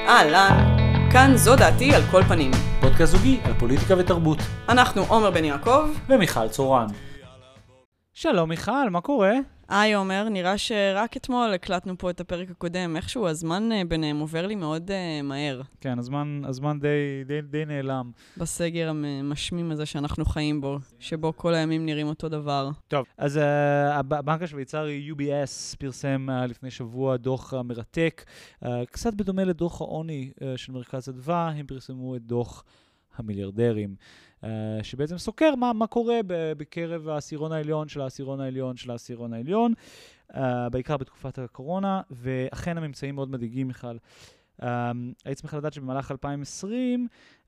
אהלן, כאן זו דעתי על כל פנים. פודקאסט זוגי על פוליטיקה ותרבות. אנחנו עומר בן יעקב. ומיכל צורן. שלום מיכל, מה קורה? היי עומר, נראה שרק אתמול הקלטנו פה את הפרק הקודם. איכשהו הזמן ביניהם עובר לי מאוד מהר. כן, הזמן די נעלם. בסגר המשמים הזה שאנחנו חיים בו, שבו כל הימים נראים אותו דבר. טוב, אז הבנק השוויצרי UBS פרסם לפני שבוע דוח מרתק, קצת בדומה לדוח העוני של מרכז אדווה, הם פרסמו את דוח המיליארדרים. שבעצם סוקר מה קורה בקרב העשירון העליון של העשירון העליון של העשירון העליון, בעיקר בתקופת הקורונה, ואכן הממצאים מאוד מדאיגים, מיכל. היית שמחה לדעת שבמהלך 2020,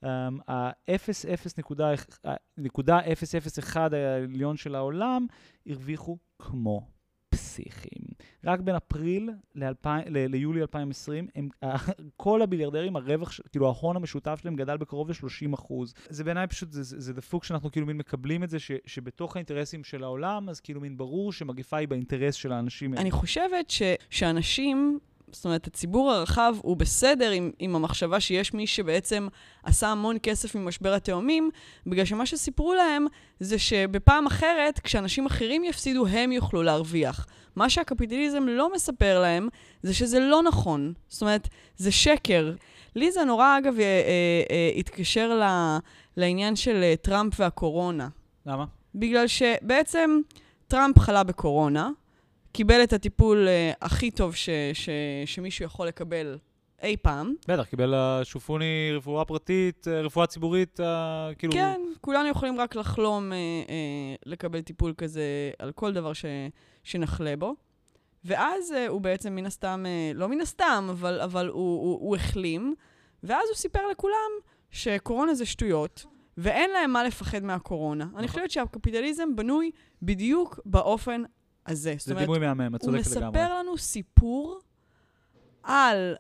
ה-0.001 העליון של העולם הרוויחו כמו פסיכים. רק בין אפריל ליולי 2020, כל הביליארדרים, הרווח, כאילו ההון המשותף שלהם גדל בקרוב ל-30%. זה בעיניי פשוט, זה דפוק שאנחנו כאילו מין מקבלים את זה, שבתוך האינטרסים של העולם, אז כאילו מין ברור שמגיפה היא באינטרס של האנשים. אני חושבת שאנשים, זאת אומרת, הציבור הרחב הוא בסדר עם המחשבה שיש מי שבעצם עשה המון כסף ממשבר התאומים, בגלל שמה שסיפרו להם זה שבפעם אחרת, כשאנשים אחרים יפסידו, הם יוכלו להרוויח. מה שהקפיטליזם לא מספר להם, זה שזה לא נכון. זאת אומרת, זה שקר. לי זה נורא, אגב, התקשר לעניין של טראמפ והקורונה. למה? בגלל שבעצם טראמפ חלה בקורונה, קיבל את הטיפול הכי טוב שמישהו יכול לקבל אי פעם. בטח, קיבל שופוני רפואה פרטית, רפואה ציבורית, כאילו... כן, כולנו יכולים רק לחלום לקבל טיפול כזה על כל דבר שנחלה בו. ואז הוא בעצם מן הסתם, לא מן הסתם, אבל הוא החלים, ואז הוא סיפר לכולם שקורונה זה שטויות, ואין להם מה לפחד מהקורונה. אני חושבת שהקפיטליזם בנוי בדיוק באופן הזה. זה דימוי מהמם, את צודקת לגמרי. הוא מספר לנו סיפור על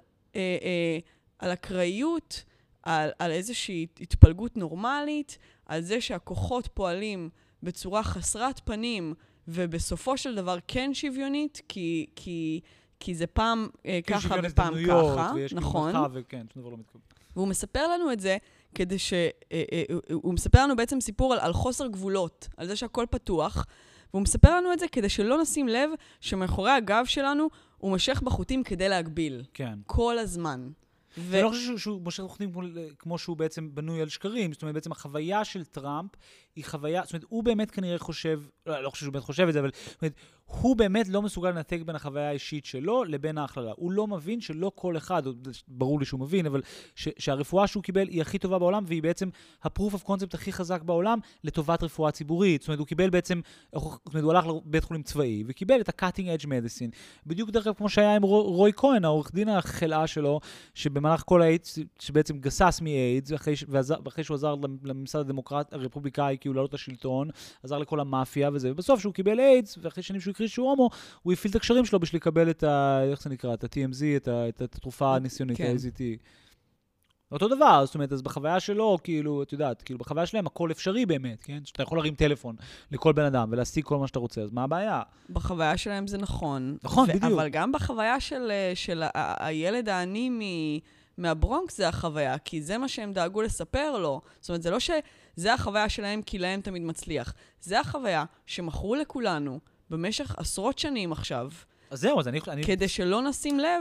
אקראיות, על איזושהי התפלגות נורמלית, על זה שהכוחות פועלים בצורה חסרת פנים, ובסופו של דבר כן שוויונית, כי זה פעם ככה ופעם ככה, נכון? והוא מספר לנו את זה כדי הוא מספר לנו בעצם סיפור על חוסר גבולות, על זה שהכל פתוח, והוא מספר לנו את זה כדי שלא נשים לב שמאחורי הגב שלנו הוא מושך בחוטים כדי להגביל. כן. כל הזמן. אני לא חושב שהוא מושך בחוטים כמו שהוא בעצם בנוי על שקרים. זאת אומרת, בעצם החוויה של טראמפ היא חוויה, זאת אומרת, הוא באמת כנראה חושב, לא חושב שהוא באמת חושב את זה, אבל זאת אומרת, הוא באמת לא מסוגל לנתק בין החוויה האישית שלו לבין ההכללה. הוא לא מבין שלא כל אחד, ברור לי שהוא מבין, אבל שהרפואה שהוא קיבל היא הכי טובה בעולם, והיא בעצם ה-proof of concept הכי חזק בעולם לטובת רפואה ציבורית. זאת אומרת, הוא קיבל בעצם, זאת אומרת, הוא הלך לבית חולים צבאי, וקיבל את ה-cutting edge medicine. בדיוק דרך כלל כמו שהיה עם רוי כהן, העורך דין החלאה שלו, שבמהלך כל האיידס, שבעצם גסס מאיידס, ואחרי שהוא עזר לממסד הרפובליקאי, כי הוא לעלות לשלטון, עזר לכל המאפיה וזה, ובסוף שהוא קיבל איידס, ואחרי שנים שהוא הקריא שהוא הומו, הוא הפעיל את הקשרים שלו בשביל לקבל את איך זה נקרא, את ה-TMZ, את התרופה הניסיונית, ה-AZT. אותו דבר, זאת אומרת, אז בחוויה שלו, כאילו, את יודעת, כאילו, בחוויה שלהם הכל אפשרי באמת, כן? שאתה יכול להרים טלפון לכל בן אדם ולהשיג כל מה שאתה רוצה, אז מה הבעיה? בחוויה שלהם זה נכון. נכון, בדיוק. אבל גם בחוויה של הילד העני מהברונקס זה החוויה, כי זה מה שהם דאגו לספר לו. זאת אומרת, זה לא שזה החוויה שלהם כי להם תמיד מצליח. זה החוויה שמכרו לכולנו במשך עשרות שנים עכשיו. אז זהו, אז כדי שלא נשים לב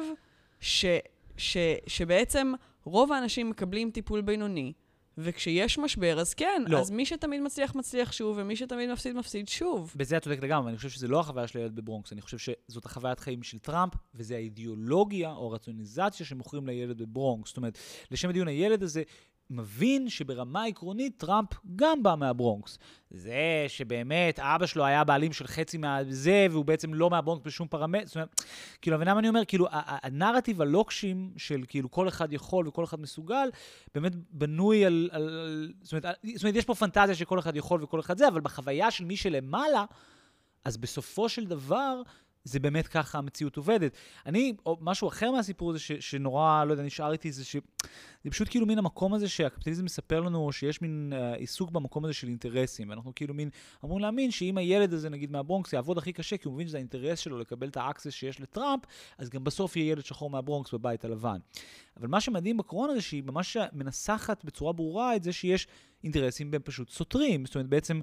שבעצם רוב האנשים מקבלים טיפול בינוני, וכשיש משבר, אז כן, לא. אז מי שתמיד מצליח, מצליח שוב, ומי שתמיד מפסיד, מפסיד שוב. בזה את צודקת לגמרי, אני חושב שזה לא החוויה של הילד בברונקס, אני חושב שזאת החוויית חיים של טראמפ, וזה האידיאולוגיה או הרציונליזציה שמוכרים לילד בברונקס. זאת אומרת, לשם הדיון הילד הזה מבין שברמה עקרונית טראמפ גם בא מהברונקס. זה שבאמת אבא שלו היה בעלים של חצי מהזה, והוא בעצם לא מהברונקס בשום פרמטר. זאת אומרת, כאילו, הבנם אני אומר, כאילו, הנרטיב הלוקשים של כאילו כל אחד יכול וכל אחד מסוגל, באמת בנוי על זאת אומרת, יש פה פנטזיה שכל אחד יכול וכל אחד זה, אבל בחוויה של מי שלמעלה, אז בסופו של דבר, זה באמת ככה המציאות עובדת. או משהו אחר מהסיפור הזה שנורא, לא יודע, נשאר איתי, זה פשוט כאילו מין המקום הזה שהקפיטליזם מספר לנו, שיש מין עיסוק במקום הזה של אינטרסים, ואנחנו כאילו מין אמורים להאמין שאם הילד הזה, נגיד מהברונקס, יעבוד הכי קשה, כי הוא מבין שזה האינטרס שלו לקבל את האקסס שיש לטראמפ, אז גם בסוף יהיה ילד שחור מהברונקס בבית הלבן. אבל מה שמדהים בקורונה זה שהיא ממש מנסחת בצורה ברורה את זה שיש אינטרסים בין פשוט סותרים. זאת אומרת, בעצם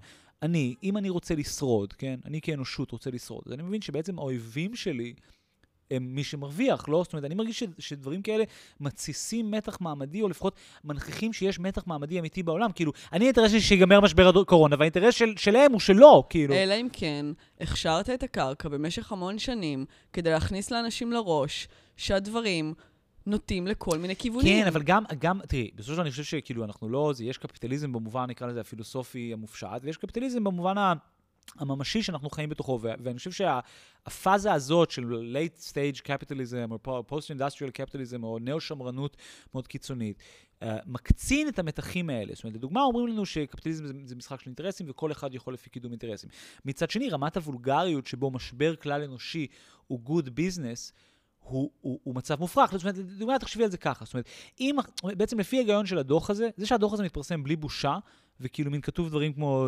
אם אני רוצה לשרוד, כן? אני כאנושות רוצה לשרוד. אז אני מבין שבעצם האויבים שלי הם מי שמרוויח, לא? זאת אומרת, אני מרגיש שדברים כאלה מתסיסים מתח מעמדי, או לפחות מנכיחים שיש מתח מעמדי אמיתי בעולם. כאילו, אני האינטרס שלי שיגמר משבר הקורונה, והאינטרס שלהם הוא שלא, כאילו. אלא אם כן, הכשרת את הקרקע במשך המון שנים, כדי להכניס לאנשים לראש שהדברים נוטים לכל מיני כיוונים. כן, אבל גם, תראי, בסופו של דבר אני חושב שכאילו אנחנו לא, יש קפיטליזם במובן, נקרא לזה הפילוסופי המופשט, ויש קפיטליזם במובן הממשי שאנחנו חיים בתוכו, ואני חושב שהפאזה הזאת של late stage capitalism, או post-industrial capitalism, או נאו-שמרנות מאוד קיצונית, מקצין את המתחים האלה. זאת אומרת, לדוגמה, אומרים לנו שקפיטליזם זה משחק של אינטרסים, וכל אחד יכול לפי קידום אינטרסים. מצד שני, רמת הוולגריות שבו משבר כלל אנושי הוא good business, הוא מצב מופרך. זאת אומרת, לדוגמה, תחשבי על זה ככה. זאת אומרת, בעצם לפי ההיגיון של הדוח הזה, זה שהדוח הזה מתפרסם בלי בושה, וכאילו מין כתוב דברים כמו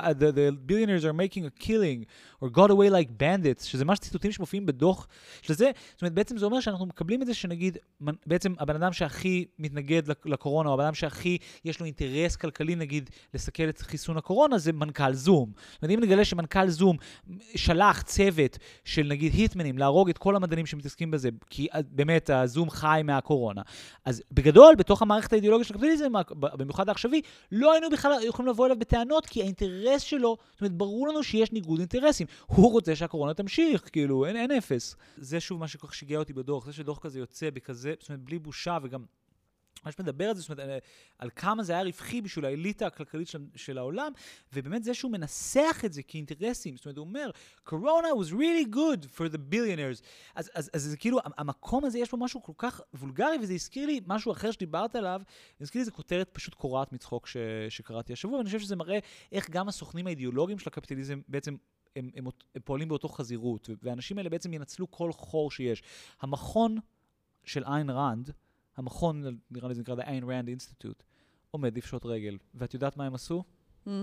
the billionaires are making a killing, or got away like bandits, שזה ממש ציטוטים שמופיעים בדוח של זה. זאת אומרת, בעצם זה אומר שאנחנו מקבלים את זה שנגיד, בעצם הבן אדם שהכי מתנגד לקורונה, או הבן אדם שהכי יש לו אינטרס כלכלי, נגיד, לסכל את חיסון הקורונה, זה מנכ"ל זום. זאת אומרת, אם נגלה שמנכ"ל זום שלח צוות של נגיד היטמנים, להרוג את כל המדענים שמתעסקים בזה, כי באמת הזום חי מהקורונה. אז בגדול, בתוך המערכת האידיאולוגית של הקפיטליזם, במיוחד העכשווי, לא היינו בכלל יכולים לבוא אליו בטענות, כי האינטרס שלו, זאת אומרת, ברור לנו שיש ניגוד אינטרסים. הוא רוצה שהקורונה תמשיך, כאילו, אין אפס. זה שוב מה שכל כך שיגע אותי בדוח, זה שדוח כזה יוצא בכזה, זאת אומרת, בלי בושה, וגם מה שמדבר על זה, זאת אומרת, על כמה זה היה רווחי בשביל האליטה הכלכלית של העולם, ובאמת זה שהוא מנסח את זה כאינטרסים, זאת אומרת, הוא אומר, Corona was really good for the billionaires. אז זה כאילו, המקום הזה יש בו משהו כל כך וולגרי, וזה הזכיר לי משהו אחר שדיברת עליו, זה הזכיר לי איזה כותרת פשוט קורעת מצחוק שקראתי השבוע, ואני חושב שזה מראה איך גם הסוכנים האידיאולוגיים של הקפיטליזם בעצם הם פועלים באותו חזירות, והאנשים האלה בעצם ינצלו כל חור שיש. המכון של איין ראנד, המכון, נראה לי זה נקרא The Ayn Rand Institute, עומד לפשוט רגל. ואת יודעת מה הם עשו? הם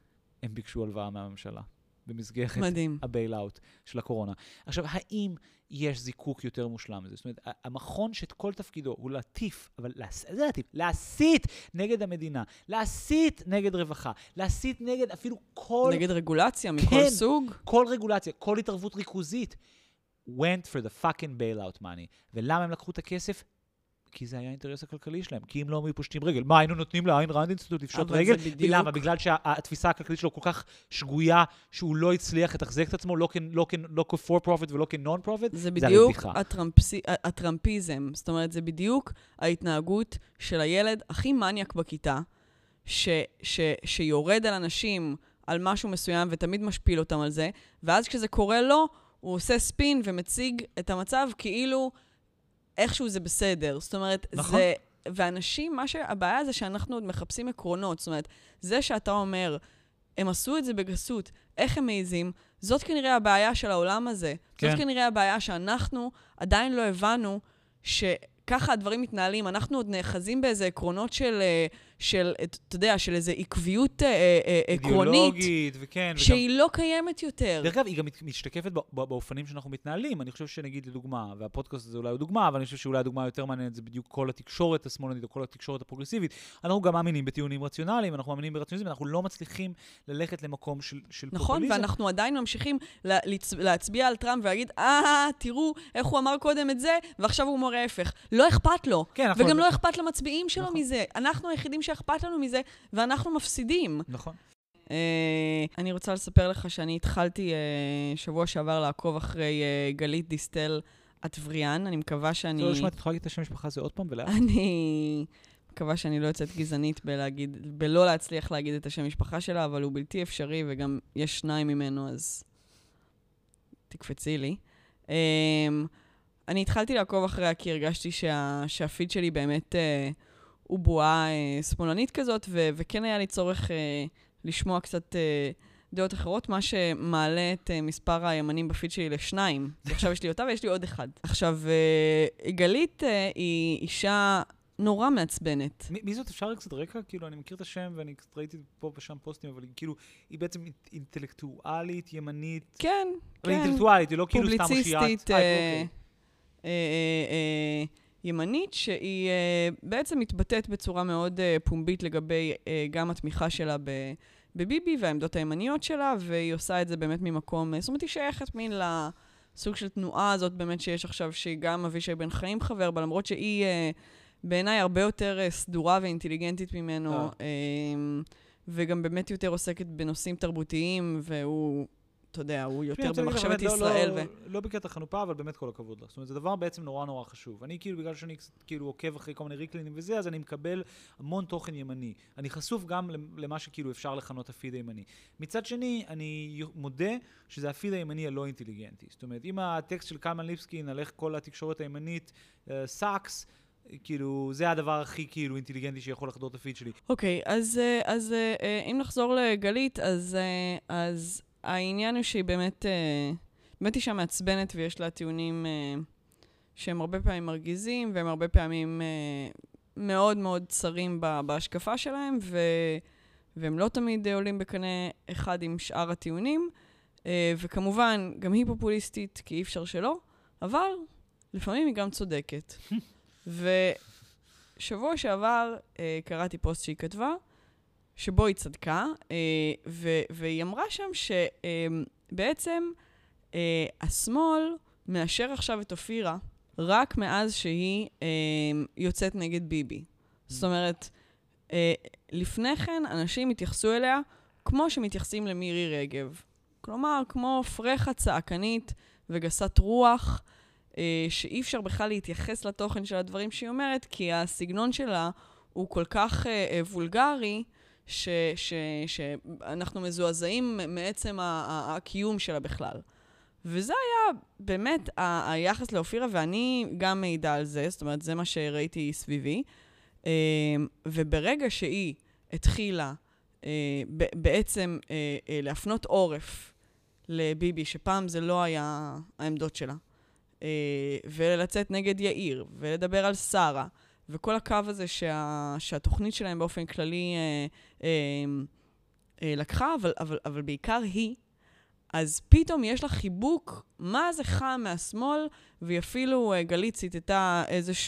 ביקשו הלוואה מהממשלה, במסגרת הבייל-אוט של הקורונה. עכשיו, האם יש זיקוק יותר מושלם מזה? זאת אומרת, המכון שאת כל תפקידו הוא להטיף, אבל זה להטיף, להסית נגד המדינה, להסית נגד רווחה, להסית נגד אפילו כל... נגד רגולציה מכל סוג? כל רגולציה, כל התערבות ריכוזית, went for the fucking bailout money. ולמה הם לקחו את הכסף? כי זה היה האינטרס הכלכלי שלהם, כי אם לא היו פושטים רגל. מה, היינו נותנים לאיין ראנד אינסטיטוט לפשוט רגל? למה? בגלל שהתפיסה הכלכלית שלו כל כך שגויה, שהוא לא הצליח לתחזק את עצמו, לא כ-for profit ולא כ-non profit? זה בדיוק הטראמפיזם. זאת אומרת, זה בדיוק ההתנהגות של הילד הכי מניאק בכיתה, שיורד על אנשים על משהו מסוים ותמיד משפיל אותם על זה, ואז כשזה קורה לו, הוא עושה ספין ומציג את המצב כאילו איכשהו זה בסדר. זאת אומרת, נכון. זה... ואנשים, הבעיה זה שאנחנו עוד מחפשים עקרונות. זאת אומרת, זה שאתה אומר, הם עשו את זה בגסות, איך הם מעיזים, זאת כנראה הבעיה של העולם הזה. כן. זאת כנראה הבעיה שאנחנו עדיין לא הבנו שככה הדברים מתנהלים. אנחנו עוד נאחזים באיזה עקרונות של, אתה יודע, של איזו עקביות עקרונית. אידיאולוגית, וכן. שהיא לא קיימת יותר. דרך אגב, היא גם משתקפת באופנים שאנחנו מתנהלים. אני חושב שנגיד לדוגמה, והפודקאסט הזה אולי הוא דוגמה, אבל אני חושב שאולי הדוגמה יותר מעניינת, זה בדיוק כל התקשורת השמאלנית, או כל התקשורת הפרוגרסיבית. אנחנו גם מאמינים בטיעונים רציונליים, אנחנו מאמינים ברציונליזם, אנחנו לא מצליחים ללכת למקום של פופוליזם. נכון, ואנחנו עדיין ממשיכים להצביע על טראמפ ולהגיד, תראו איך הוא אמר קודם את זה, ועכשיו הוא אומר ההפך. לא אכפת לו. כן, וגם לא אכפת למצביעים שלו נכון. מזה. אנחנו היחידים שאכפת לנו מזה, ואנחנו מפסידים. נכון. אני רוצה לספר לך שאני התחלתי שבוע שעבר לעקוב אחרי גלית דיסטל אטבריאן. אני מקווה שאני... לא, שמעת, את יכולה להגיד את השם משפחה הזה עוד פעם ולאט? אני מקווה שאני לא יוצאת גזענית בלא להצליח להגיד את השם משפחה שלה, אבל הוא בלתי אפשרי, וגם יש שניים ממנו, אז תקפצי לי. אני התחלתי לעקוב אחריה, כי הרגשתי שהפיד שלי באמת... הוא בועה שמאלנית כזאת, וכן היה לי צורך לשמוע קצת דעות אחרות, מה שמעלה את מספר הימנים בפיד שלי לשניים. עכשיו יש לי אותה ויש לי עוד אחד. עכשיו, גלית היא אישה נורא מעצבנת. מי זאת? אפשר קצת רקע? כאילו, אני מכיר את השם ואני קצת ראיתי פה ושם פוסטים, אבל כאילו, היא בעצם אינטלקטואלית, ימנית. כן, אבל אינטלקטואלית, היא לא כאילו סתם מושיעת. פובליציסטית, ימנית, שהיא בעצם מתבטאת בצורה מאוד פומבית לגבי גם התמיכה שלה בביבי והעמדות הימניות שלה, והיא עושה את זה באמת ממקום, זאת אומרת, היא שייכת מין לסוג של תנועה הזאת באמת שיש עכשיו, שהיא גם אבישי בן חיים חבר בה, למרות שהיא בעיניי הרבה יותר סדורה ואינטליגנטית ממנו, וגם באמת יותר עוסקת בנושאים תרבותיים, והוא, אתה יודע, הוא יותר במחשבת ישראל. לא בקטע חנופה, אבל באמת כל הכבוד לך. זאת אומרת, זה דבר בעצם נורא נורא חשוב. אני כאילו, בגלל שאני כאילו עוקב אחרי כל מיני ריקלינים וזה, אז אני מקבל המון תוכן ימני. אני חשוף גם למה שכאילו אפשר לכנות הפיד הימני. מצד שני, אני מודה שזה הפיד הימני הלא אינטליגנטי. זאת אומרת, אם הטקסט של קלמן ליבסקין על איך כל התקשורת הימנית סאקס, כאילו, זה הדבר הכי כאילו אינטליגנטי שיכול לחדור את הפיד שלי. אוקיי, אז אם נחזור לגלית, אז העניין הוא שהיא באמת אישה מעצבנת ויש לה טיעונים שהם הרבה פעמים מרגיזים והם הרבה פעמים מאוד מאוד צרים בהשקפה שלהם והם לא תמיד עולים בקנה אחד עם שאר הטיעונים וכמובן גם היא פופוליסטית כי אי אפשר שלא, אבל לפעמים היא גם צודקת. ושבוע שעבר קראתי פוסט שהיא כתבה שבו היא צדקה, והיא אמרה שם שבעצם השמאל מאשר עכשיו את אופירה רק מאז שהיא יוצאת נגד ביבי. זאת אומרת, לפני כן אנשים התייחסו אליה כמו שמתייחסים למירי רגב. כלומר, כמו פרחה צעקנית וגסת רוח, שאי אפשר בכלל להתייחס לתוכן של הדברים שהיא אומרת, כי הסגנון שלה הוא כל כך וולגרי, שאנחנו מזועזעים מעצם הקיום שלה בכלל. וזה היה באמת היחס לאופירה, ואני גם מעידה על זה, זאת אומרת, זה מה שראיתי סביבי. וברגע שהיא התחילה בעצם להפנות עורף לביבי, שפעם זה לא היה העמדות שלה, ולצאת נגד יאיר, ולדבר על שרה, וכל הקו הזה שהתוכנית שלהם באופן כללי לקחה, אבל בעיקר היא, אז פתאום יש לה חיבוק, מה זה חם מהשמאל, והיא אפילו גלית ציטטה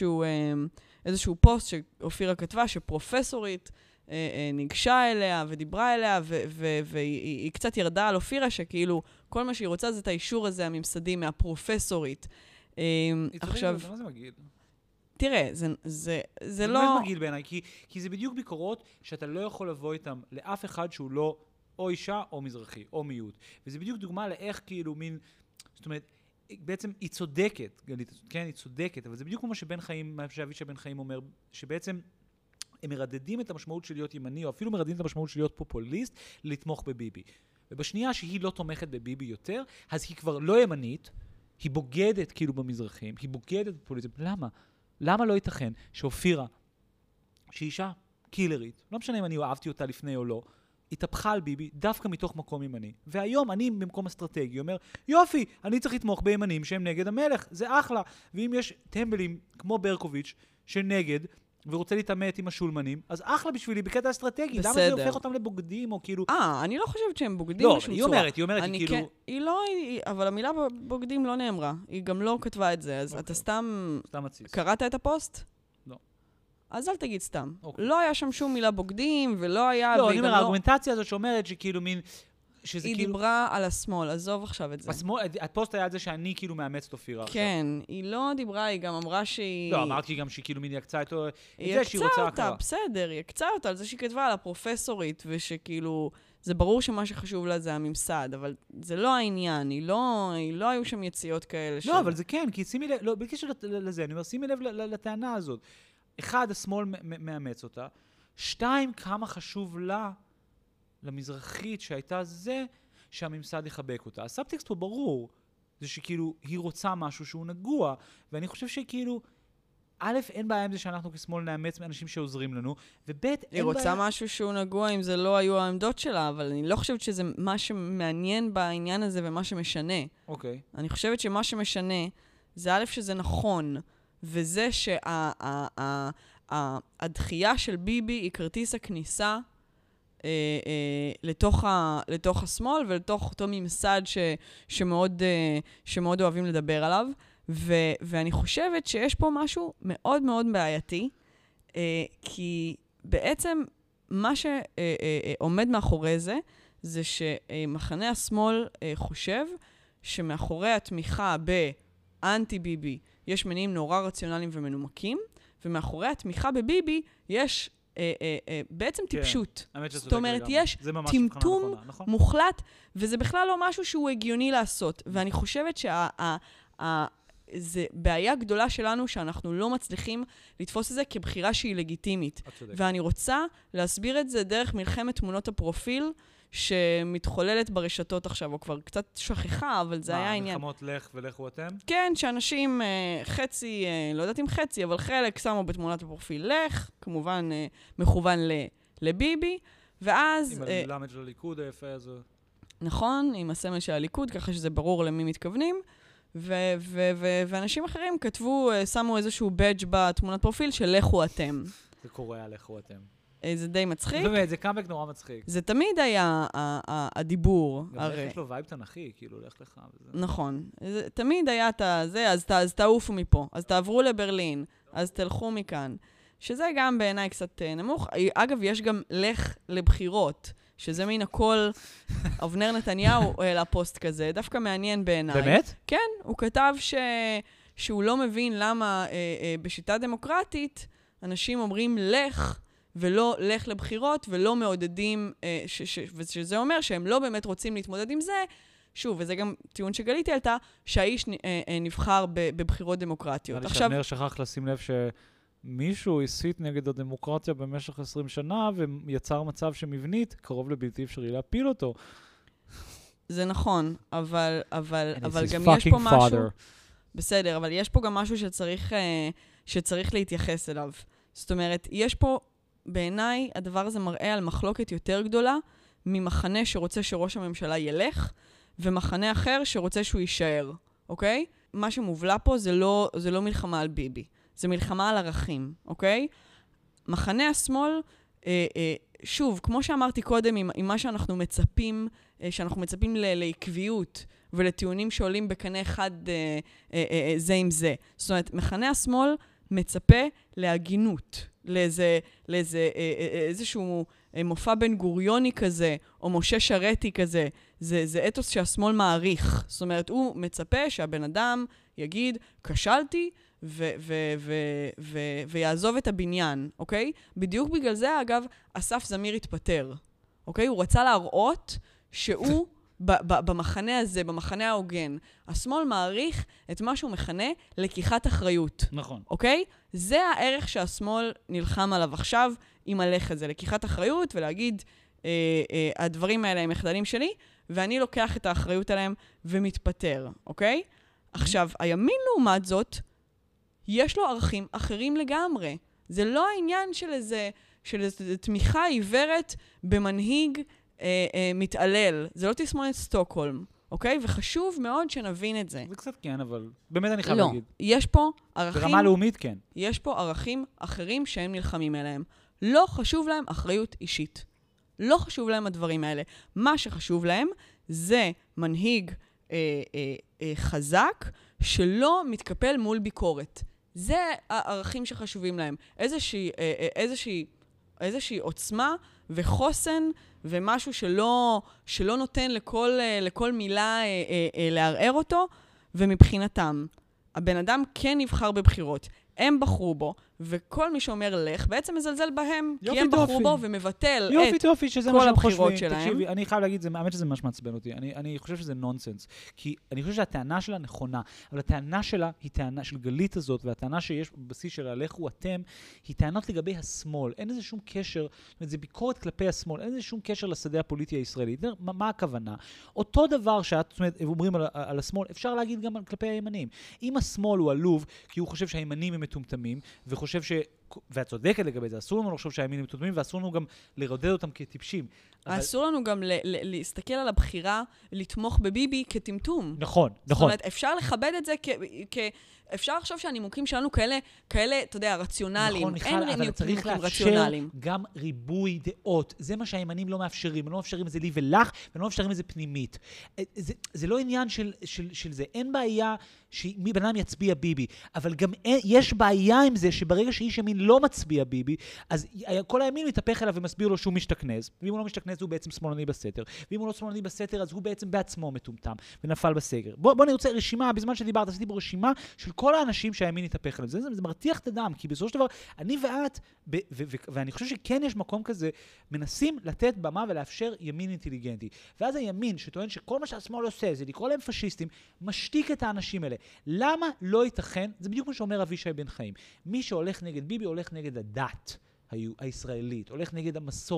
איזשהו פוסט שאופירה כתבה, שפרופסורית ניגשה אליה ודיברה אליה, והיא קצת ירדה על אופירה, שכאילו כל מה שהיא רוצה זה את האישור הזה הממסדי מהפרופסורית. עכשיו, מה זה מגעיל? תראה, זה לא... זה באמת מגעיל בעיניי, כי זה בדיוק ביקורות שאתה לא יכול לבוא איתם לאף אחד שהוא לא או אישה או מזרחי, או מיעוט. וזה בדיוק דוגמה לאיך כאילו מין... זאת אומרת, בעצם היא צודקת, גלית, כן, היא צודקת, אבל זה בדיוק כמו שבן חיים, מה שאבישי בן חיים אומר, שבעצם הם מרדדים את המשמעות של להיות ימני, או אפילו מרדדים את המשמעות של להיות פופוליסט, לתמוך בביבי. ובשנייה שהיא לא תומכת בביבי יותר, אז היא כבר לא ימנית, היא בוגדת כאילו במזרחים, היא בוגדת בפוליטים. למה? למה לא ייתכן שאופירה, שהיא אישה קילרית, לא משנה אם אני אהבתי אותה לפני או לא, התהפכה על ביבי דווקא מתוך מקום ימני. והיום אני במקום אסטרטגי אומר, יופי, אני צריך לתמוך בימנים שהם נגד המלך, זה אחלה. ואם יש טמבלים כמו ברקוביץ' שנגד ורוצה להתעמת עם השולמנים, אז אחלה בשבילי בקטע אסטרטגי. למה זה הופך אותם לבוגדים או כאילו... אני לא חושבת שהם בוגדים בשום צורה. היא אומרת, כאילו... היא לא, אבל המילה בוגדים לא נאמרה. היא גם לא כתבה את זה, אז אתה סתם קראת את הפוסט? לא. אז אל תגיד סתם. לא היה שם שום מילה בוגדים, ולא היה... לא, אני אומר, הארגומנטציה הזאת שאומרת שכאילו מין... היא דיברה על השמאל, עזוב עכשיו את זה. הפוסט היה על זה שאני כאילו מאמץ את אופירה. כן, היא לא דיברה, היא גם אמרה שהיא... לא, אמרתי גם שהיא כאילו מין יקצה את זה שהיא רוצה אותה, בסדר, היא יקצה אותה על זה שהיא כתבה על הפרופסורית, ושכאילו, זה ברור שמה שחשוב לה זה הממסד, אבל זה לא העניין, היא לא היו שם יציאות כאלה. לא, אבל זה כן, כי שימי לב, לא, בקשר לזה, אני אומר, שימי לב לטענה הזאת. אחד, השמאל מאמץ אותה. שתיים, כמה חשוב לה למזרחית שהייתה זה שהממסד יחבק אותה. הסאבטקסט פה ברור, זה שכאילו היא רוצה משהו שהוא נגוע, ואני חושב שכאילו א', אין בעיה עם זה שאנחנו כשמאל נאמץ מאנשים שעוזרים לנו, וב', אין בעיה... היא רוצה משהו שהוא נגוע אם זה לא היו העמדות שלה, אבל אני לא חושבת שזה מה שמעניין בעניין הזה ומה שמשנה. אוקיי. אני חושבת שמה שמשנה זה א', שזה נכון, וזה שהדחייה של ביבי היא כרטיס הכניסה לתוך השמאל ולתוך אותו ממסד שמאוד אוהבים לדבר עליו. ואני חושבת שיש פה משהו מאוד מאוד בעייתי, כי בעצם מה שעומד מאחורי זה שמחנה השמאל חושב שמאחורי התמיכה באנטי ביבי יש מניעים נורא רציונליים ומנומקים, ומאחורי התמיכה בביבי יש בעצם טיפשות. זאת אומרת, יש טמטום מוחלט, וזה בכלל לא משהו שהוא הגיוני לעשות. ואני חושבת זה בעיה גדולה שלנו שאנחנו לא מצליחים לתפוס את זה כבחירה שהיא לגיטימית. ואני רוצה להסביר את זה דרך מלחמת תמונות הפרופיל שמתחוללת ברשתות עכשיו, או כבר קצת שכחה, אבל זה היה עניין. מלחמות לך ולכו אתם? כן, שאנשים חצי, לא יודעת אם חצי, אבל חלק שמו בתמונת הפרופיל לך, כמובן מכוון לביבי, ואז... עם הלמד של הליכוד היפה הזו. נכון, עם הסמל של הליכוד, ככה שזה ברור למי מתכוונים. ואנשים אחרים כתבו, שמו איזשהו בדג' בתמונת פרופיל של לכו אתם. זה קורה, לכו אתם. זה די מצחיק. באמת, זה קאמבק נורא מצחיק. זה תמיד היה הדיבור. גם לך יש לו וייב תנכי, כאילו, לך לך. נכון. תמיד היה את זה, אז תעופו מפה, אז תעברו לברלין, אז תלכו מכאן. שזה גם בעיניי קצת נמוך. אגב, יש גם לך לבחירות. שזה מין הכל, אבנר נתניהו העלה פוסט כזה, דווקא מעניין בעיניי. באמת? כן, הוא כתב שהוא לא מבין למה בשיטה דמוקרטית אנשים אומרים לך, ולא לך לבחירות, ולא מעודדים, ושזה אומר שהם לא באמת רוצים להתמודד עם זה, שוב, וזה גם טיעון שגלית העלתה, שהאיש נבחר בבחירות דמוקרטיות. אני שאבנר שכח לשים לב מישהו הסית נגד הדמוקרטיה במשך 20 שנה, ויצר מצב שמבנית קרוב לבלתי אפשרי להפיל אותו. זה נכון, אבל גם יש פה משהו... בסדר, אבל יש פה גם משהו שצריך להתייחס אליו. זאת אומרת, יש פה, בעיניי, הדבר הזה מראה על מחלוקת יותר גדולה, ממחנה שרוצה שראש הממשלה ילך, ומחנה אחר שרוצה שהוא יישאר, אוקיי? מה שמובלע פה זה לא מלחמה על ביבי. זה מלחמה על ערכים, אוקיי? מחנה השמאל, שוב, כמו שאמרתי קודם, עם מה שאנחנו מצפים לעקביות ולטיעונים שעולים בקנה אחד זה עם זה. זאת אומרת, מחנה השמאל מצפה להגינות, לאיזשהו מופע בן גוריוני כזה, או משה שרתי כזה. זה אתוס שהשמאל מעריך. זאת אומרת, הוא מצפה שהבן אדם יגיד, כשלתי, ויעזוב את הבניין, אוקיי? בדיוק בגלל זה, אגב, אסף זמיר התפטר, אוקיי? הוא רצה להראות שהוא במחנה הזה, במחנה ההוגן. השמאל מעריך את מה שהוא מכנה לקיחת אחריות. נכון. אוקיי? זה הערך שהשמאל נלחם עליו עכשיו, עם הלך הזה, לקיחת אחריות ולהגיד, הדברים האלה הם מחדלים שלי, ואני לוקח את האחריות עליהם ומתפטר, אוקיי? עכשיו, הימין לעומת זאת, יש לו ערכים אחרים לגמרי. זה לא העניין של איזה תמיכה עיוורת במנהיג מתעלל. זה לא תסמונת סטוקהולם, אוקיי? וחשוב מאוד שנבין את זה. זה קצת כן, אבל באמת אני חייב להגיד. לא, יש פה ערכים... ברמה לאומית כן. יש פה ערכים אחרים שהם נלחמים אליהם. לא חשוב להם אחריות אישית. לא חשוב להם הדברים האלה. מה שחשוב להם זה מנהיג חזק שלא מתקפל מול ביקורת. זה הערכים שחשובים להם. איזושהי עוצמה וחוסן ומשהו שלא נותן לכל מילה לערער אותו, ומבחינתם, הבן אדם כן נבחר בבחירות. הם בחרו בו, וכל מי שאומר לך, בעצם מזלזל בהם, כי הם בחרו בו ומבטל את כל הבחירות שלהם. תקשיבי, אני חייב להגיד, האמת שזה ממש מעצבן אותי. אני חושב שזה נונסנס. כי אני חושב שהטענה שלה נכונה, אבל הטענה שלה היא טענה של גלית הזאת, והטענה שיש בבסיס שלה, לכו אתם, היא טענות לגבי השמאל. אין איזה שום קשר, זאת אומרת, זה ביקורת כלפי השמאל, אין איזה שום קשר לשדה הפוליטי הישראלי. מה הכוונה? אותו דבר שאת אומרים על השמאל, אפשר להגיד גם כלפי הימנים. אם השמאל הוא עלוב, כי הוא חושב שהימנים הם מטומטמים, וחושב ואת צודקת לגבי זה, אסור לנו לחשוב שהימין מטומטמים, ואסור לנו גם לרודד אותם כטיפשים. אסור לנו גם להסתכל על הבחירה לתמוך בביבי כטמטום. נכון, נכון. זאת אומרת, אפשר לכבד את זה אפשר לחשוב שהנימוקים שלנו כאלה, אתה יודע, רציונליים. נכון, מיכל, אבל צריך לאפשר גם ריבוי דעות. זה מה שהימנים לא מאפשרים. הם לא מאפשרים את זה לי ולך, ולא מאפשרים את זה פנימית. זה לא עניין של זה. אין בעיה שבן אדם יצביע ביבי, אבל גם יש בעיה עם זה שברגע שאיש ימין לא מצביע ביבי, אז כל הימין מתהפך אליו ומסביר לו שהוא משתכנז, ואם הוא לא משתכנז הוא בעצם שמאלני בסתר, ואם הוא לא שמאלני בסתר אז הוא בעצם בעצמו מטומטם ונפל בסגר. בוא אני רוצה רשימה, בזמן שדיברת עשיתי בו רשימה של כל האנשים שהימין התהפך אליו. זה מרתיח את הדם, כי בסופו של דבר אני ואת, ואני חושב שכן יש מקום כזה, מנסים לתת במה ולאפשר ימין אינטליגנטי. ואז הימין שטוען שכל מה שהשמאל עושה זה לקרוא להם פשיסטים, משתיק את האנשים האלה. למה לא ייתכן? זה בדיוק מה שאומר אבישי בן חיים. מי שהולך נגד ביבי הולך נגד הדת הישראלית, הולך נגד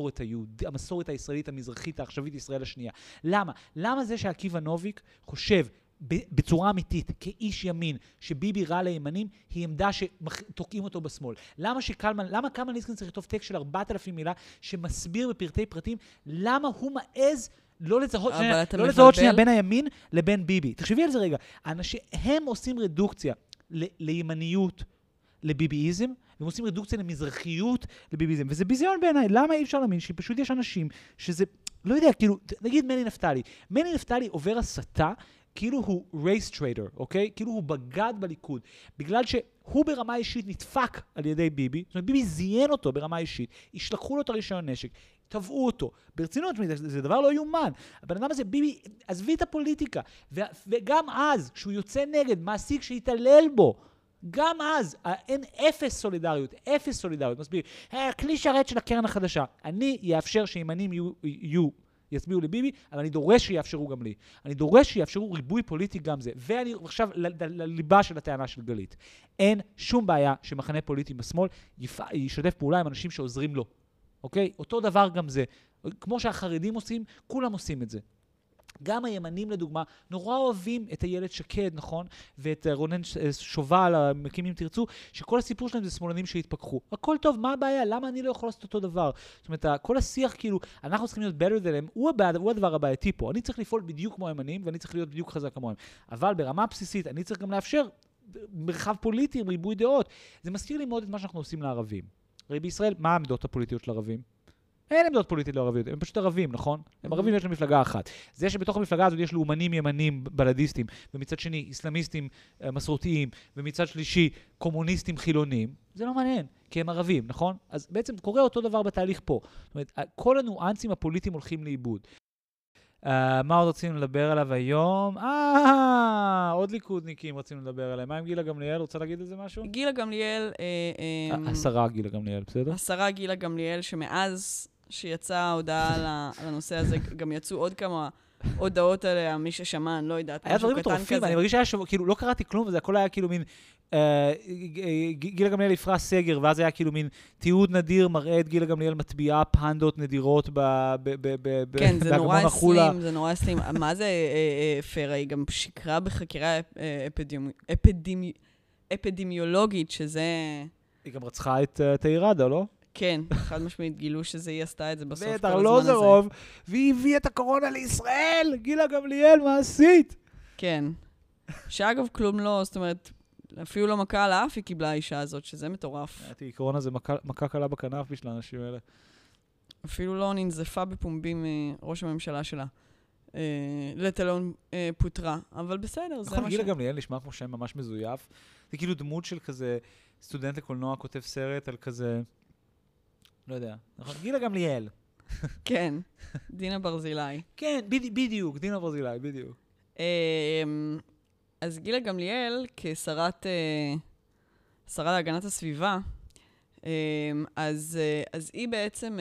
המסורת הישראלית המזרחית העכשווית ישראל השנייה. למה? למה זה שעקיבא נוביק חושב בצורה אמיתית, כאיש ימין, שביבי רע לימנים, היא עמדה שתוקעים אותו בשמאל? למה קלמן ליבסקינד צריך לכתוב טקסט של 4,000 מילה, שמסביר בפרטי פרטים, למה הוא מעז לא לזהות שנייה בין הימין לבין ביבי? תחשבי על זה רגע. הם עושים רדוקציה לימניות, לביביזם, והם עושים רדוקציה למזרחיות, לביביזם. וזה ביזיון בעיניי. למה אי אפשר להאמין שפשוט יש אנשים שזה, לא יודע, כאילו, נגיד מני נפתלי. מני נפתלי עובר הסתה, כאילו הוא רייס טריידר, אוקיי? כאילו הוא בגד בליכוד. בגלל שהוא ברמה אישית נדפק על ידי ביבי, זאת אומרת, ביבי זיין אותו ברמה אישית, ישלחו לו את הרישיון נשק, תבעו אותו. ברצינות, זה דבר לא יומן. הבן אדם הזה, ביבי, עזבי את הפוליטיקה. וגם אז, כשהוא יוצא נגד מעסיק שהתעלל בו, גם אז, אין אפס סולידריות, מסביר. הכלי שרת של הקרן החדשה. אני יאפשר שימנים יצביעו לביבי, אבל אני דורש שיאפשרו גם לי. אני דורש שיאפשרו ריבוי פוליטי גם זה. ואני עכשיו לליבה של הטענה של גלית. אין שום בעיה שמחנה פוליטי בשמאל ישתף פעולה עם אנשים שעוזרים לו. אוקיי? אותו דבר גם זה. כמו שהחרדים עושים, כולם עושים את זה. גם הימנים, לדוגמה, נורא אוהבים את הילד שקד, נכון? ואת רונן שובל, המקימים תרצו, שכל הסיפור שלהם זה שמאלנים שהתפכחו. הכל טוב, מה הבעיה? למה אני לא יכול לעשות אותו דבר? זאת אומרת, כל השיח, כאילו, אנחנו צריכים להיות better than them, הוא הדבר הבעייתי פה. אני צריך לפעול בדיוק כמו הימנים, ואני צריך להיות בדיוק חזק כמוהם. אבל ברמה בסיסית, אני צריך גם לאפשר מרחב פוליטי עם ריבוי דעות. זה מזכיר לי מאוד את מה שאנחנו עושים לערבים. הרי בישראל, מה העמדות הפוליטיות של ערבים? אין עמדות פוליטיות לערביות, הם פשוט ערבים, נכון? הם ערבים ויש להם מפלגה אחת. זה שבתוך המפלגה הזאת יש לאומנים ימנים בלדיסטים, ומצד שני איסלאמיסטים מסורתיים, ומצד שלישי קומוניסטים חילונים, זה לא מעניין, כי הם ערבים, נכון? אז בעצם קורה אותו דבר בתהליך פה. זאת אומרת, כל הניואנסים הפוליטיים הולכים לאיבוד. מה עוד רצינו לדבר עליו היום? עוד ליכודניקים רצינו לדבר עליהם. מה עם גילה גמליאל? רוצה להגיד על זה משהו? גילה גמליאל... השרה גילה גמליאל, בסדר? השרה גילה גמליאל, שמאז שיצאה ההודעה על הנושא הזה, גם יצאו עוד כמה הודעות עליה, מי ששמע, אני לא יודעת, משהו קטן כזה. אני מרגיש שהיה כאילו, לא קראתי כלום, וזה הכל היה כאילו מין, גילה גמליאל הפרה סגר, ואז היה כאילו מין תיעוד נדיר, מראה את גילה גמליאל מטביעה פנדות נדירות כן, זה נורא אסלים, זה נורא אסלים. מה זה הפרה? היא גם שיקרה בחקירה אפידמיולוגית, שזה... היא גם רצחה את תאירדה, לא? כן, חד משמעית גילו שזה היא עשתה את זה בסוף כל הזמן הזה. וארלוזורוב, והיא הביאה את הקורונה לישראל, גילה גמליאל, מה עשית? כן. שאגב, כלום לא, זאת אומרת, אפילו לא מכה על האף היא קיבלה האישה הזאת, שזה מטורף. קורונה זה מכה קלה בכנף בשביל האנשים האלה. אפילו לא ננזפה בפומבי מראש הממשלה שלה. לטלון פוטרה, אבל בסדר, זה מה נכון, גילה גמליאל נשמע כמו שם ממש מזויף. זה כאילו דמות של כזה סטודנט לקולנוע כותב סרט על כזה... לא יודע. נכון, גילה גמליאל. כן, דינה ברזילי. כן, בדיוק, דינה ברזילי, בדיוק. אז גילה גמליאל, כשרה להגנת הסביבה, אז היא בעצם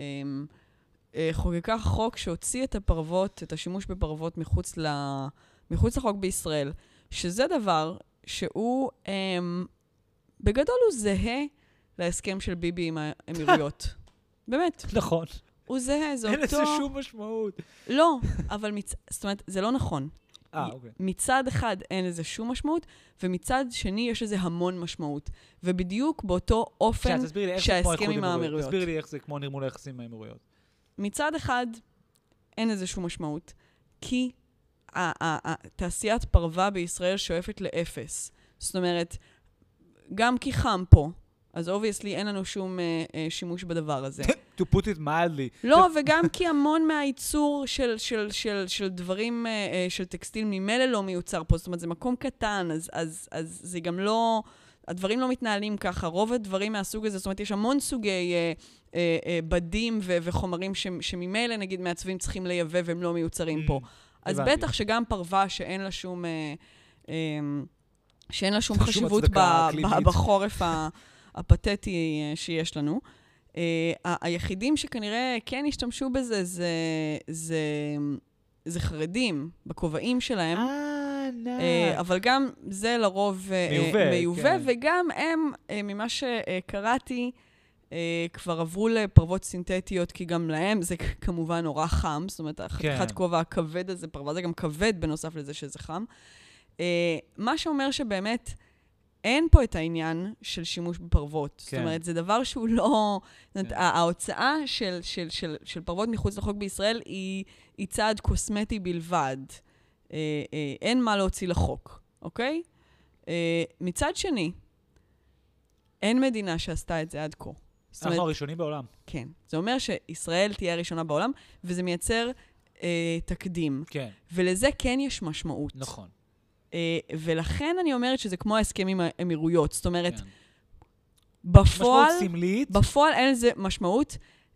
חוקקה חוק שהוציא את הפרוות, את השימוש בפרוות מחוץ לחוק בישראל, שזה דבר שהוא, בגדול הוא זהה להסכם של ביבי עם האמירויות. באמת. נכון. הוא זהה, זה אותו... אין לזה שום משמעות. לא, אבל זאת אומרת, זה לא נכון. אוקיי. מצד אחד אין לזה שום משמעות, ומצד שני יש לזה המון משמעות. ובדיוק באותו אופן שההסכם עם האמירויות. תסבירי לי איך זה כמו נרמול היחסים עם האמירויות. מצד אחד אין לזה שום משמעות, כי תעשיית פרווה בישראל שואפת לאפס. זאת אומרת, גם כי חם פה, אז obviously אין לנו שום שימוש בדבר הזה. To put it mildly. לא, וגם כי המון מהייצור של דברים, של טקסטיל ממילא לא מיוצר פה. זאת אומרת, זה מקום קטן, אז זה גם לא, הדברים לא מתנהלים ככה. רוב הדברים מהסוג הזה, זאת אומרת, יש המון סוגי בדים וחומרים שממילא, נגיד, מעצבים צריכים לייבא והם לא מיוצרים פה. אז בטח שגם פרווה שאין לה שום חשיבות בחורף הפתטי שיש לנו. היחידים שכנראה כן השתמשו בזה זה חרדים בכובעים שלהם. אבל גם זה לרוב מיובא, וגם הם, ממה שקראתי, כבר עברו לפרוות סינתטיות, כי גם להם זה כמובן נורא חם, זאת אומרת, חתיכת כובע הכבד הזה, פרווה זה גם כבד בנוסף לזה שזה חם. מה שאומר שבאמת אין פה את העניין של שימוש בפרוות. זאת אומרת, זה דבר שהוא לא... ההוצאה של פרוות מחוץ לחוק בישראל היא צעד קוסמטי בלבד. אין מה להוציא לחוק, אוקיי? מצד שני, אין מדינה שעשתה את זה עד כה. אנחנו הראשונים בעולם. כן. זה אומר שישראל תהיה הראשונה בעולם, וזה מייצר תקדים. כן. ולזה כן יש משמעות. נכון. ולכן אני אומרת שזה כמו ההסכם עם האמירויות. זאת אומרת, בפועל... משמעות סמלית. בפועל אין לזה משמעות,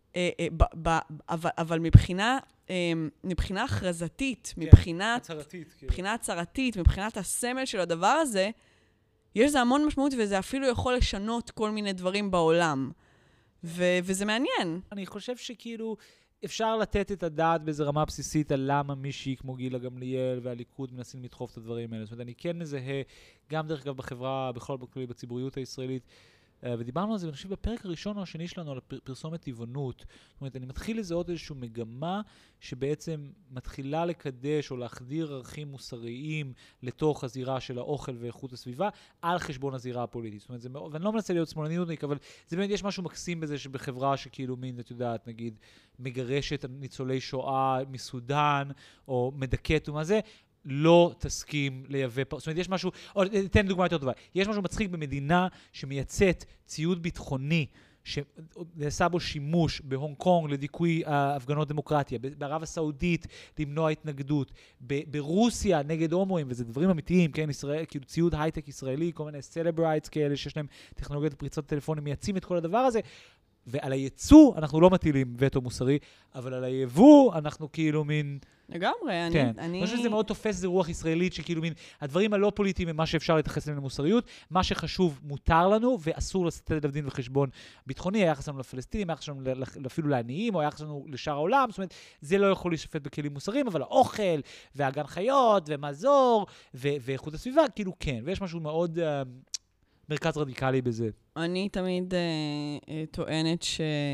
אבל מבחינה הכרזתית, מבחינה הצהרתית, מבחינת הסמל של הדבר הזה, יש לזה המון משמעות, וזה אפילו יכול לשנות כל מיני דברים בעולם. וזה מעניין. אני חושב שכאילו אפשר לתת את הדעת באיזו רמה בסיסית על למה מישהי כמו גילה גמליאל והליכוד מנסים לדחוף את הדברים האלה. זאת אומרת, אני כן מזהה, גם דרך אגב בחברה, בכל בציבוריות הישראלית, ודיברנו על זה, ואני חושב בפרק הראשון או השני שלנו על פרסומת טבעונות. זאת אומרת, אני מתחיל לזהות איזושהי מגמה שבעצם מתחילה לקדש או להחדיר ערכים מוסריים לתוך הזירה של האוכל ואיכות הסביבה, על חשבון הזירה הפוליטית. זאת אומרת, זה מאוד, ואני לא מנסה להיות שמאלני נודניק, אבל זה באמת, יש משהו מקסים בזה שבחברה שכאילו מין, את יודעת, נגיד, מגרשת ניצולי שואה מסודן, או מדכאת ומה זה, לא תסכים לייבא, זאת אומרת, יש משהו, או תן דוגמה יותר טובה, יש משהו מצחיק במדינה שמייצאת ציוד ביטחוני, שנעשה בו שימוש בהונג קונג לדיכוי הפגנות דמוקרטיה, בערב הסעודית למנוע התנגדות, ברוסיה נגד הומואים, וזה דברים אמיתיים, כן, ישראל, כאילו ציוד הייטק ישראלי, כל מיני סלברייטס כאלה שיש להם טכנולוגיית פריצות טלפונים, מייצאים את כל הדבר הזה, ועל הייצוא אנחנו לא מטילים וטו מוסרי, אבל על היבוא אנחנו כאילו מין... לגמרי, כן. אני חושב שזה מאוד תופס זה רוח ישראלית, שכאילו מין, הדברים הלא פוליטיים הם מה שאפשר להתייחס להם למוסריות, מה שחשוב מותר לנו, ואסור לתת עליו דין וחשבון ביטחוני, היחס לנו לפלסטינים, היחס לנו אפילו לעניים, או היחס לנו לשאר העולם, זאת אומרת, זה לא יכול להישפט בכלים מוסריים, אבל האוכל, והגן חיות, ומזור, ואיכות הסביבה, כאילו כן, ויש משהו מאוד מרכז רדיקלי בזה. אני תמיד טוענת